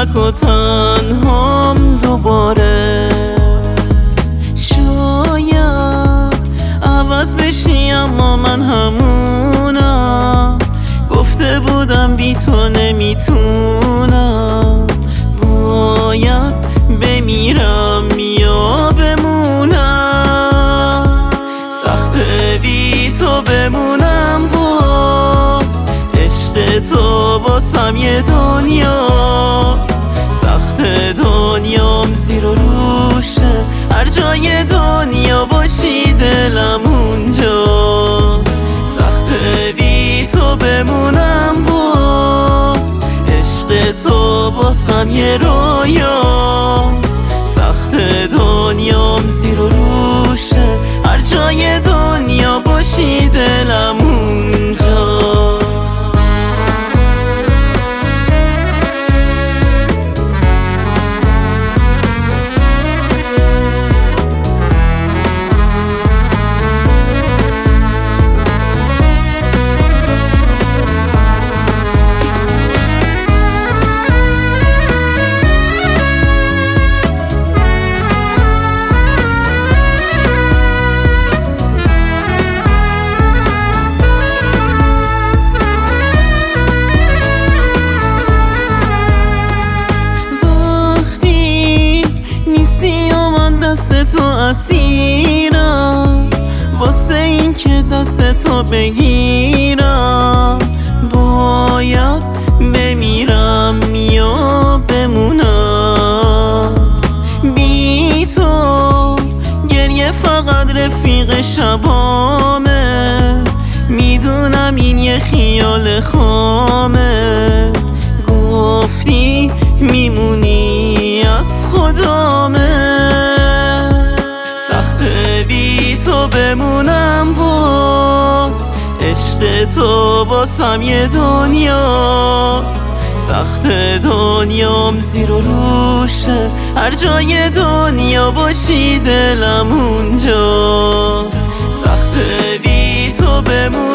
تک و تنهام دوباره. شاید عوض بشی اما من همونم، گفته بودم بی تو نمیتونم. باید بمیرم یا بمونم، سخته بی تو بمونم. باز عشق تو واسم یه دنیاست، سخت دنیام زیر و روشه. هر جای دنیا باشی دلم اونجاست، سخته بی تو بمونم. باز عشق تو واسم یه رویاست، سخت دنیام زیر و روشه. هر جای دنیا باشی دلم اونجاست. دست تو اسیرم واسه این که دست تو بگیرم. باید بمیرم یا بمونم، بی تو گریه فقط رفیق شبامه. میدونم این یه خیال خامه، گفتی میمونی از خدامه. سخته بی تو بمونم، باز عشق تو واسم یه دنیاست، سخت دنیام زیر و روشه. هر جای دنیا باشی دلم اونجاست، سخته بی تو بمونم.